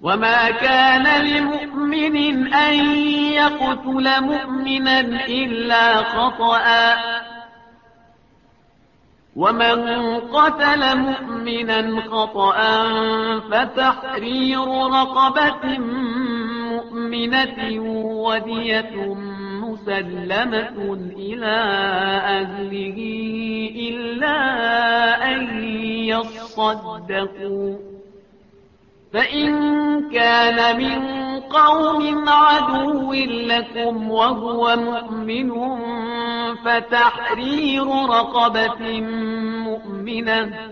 وما كان لمؤمن أن يقتل مؤمنا إلا خطأ ومن قتل مؤمنا خطأ فتحرير رقبة مؤمنة ودية مسلمة إلى أهله إلا أن يصدقوا فإن كان من قوم عدو لكم وهو مؤمن فتحرير رقبة مؤمنة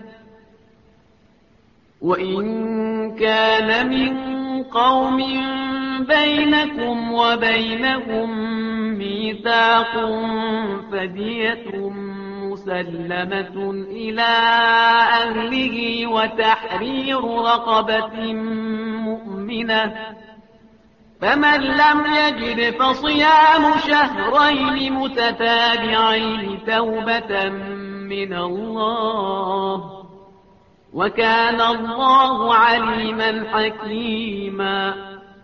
وإن كان من قوم بينكم وبينهم ميثاق فدية مسلمة إلى أهله وتحرير رقبة مؤمنة فمن لم يجد فصيام شهرين متتابعين توبة من الله وكان الله عليما حكيما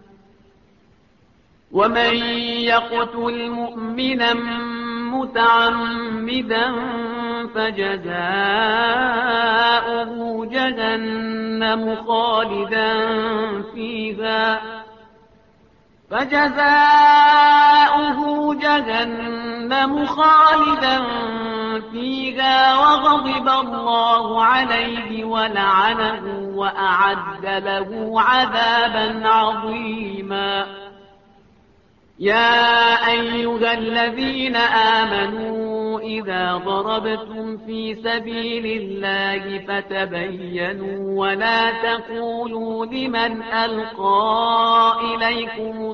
ومن يقتل مؤمنا متعمدا فجزاؤه جهنم خالدا فيها وغضب الله عليه ولعنه وأعد له عذابا عظيما يا أيها الذين آمنوا إذا ضربتم في سبيل الله فتبينوا ولا تقولوا لمن ألقى إليكم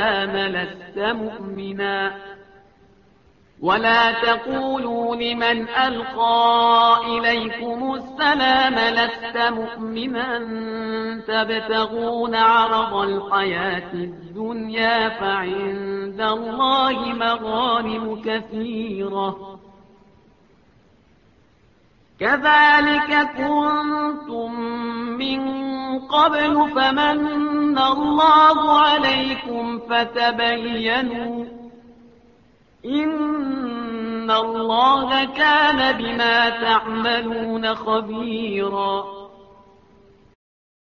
السلام لست مؤمنا تبتغون عرض الحياة الدنيا فعند الله مغانم كثيرة كذلك كنتم من قبل فمن الله عليكم فتبينوا إن الله كان بما تعملون خبيرا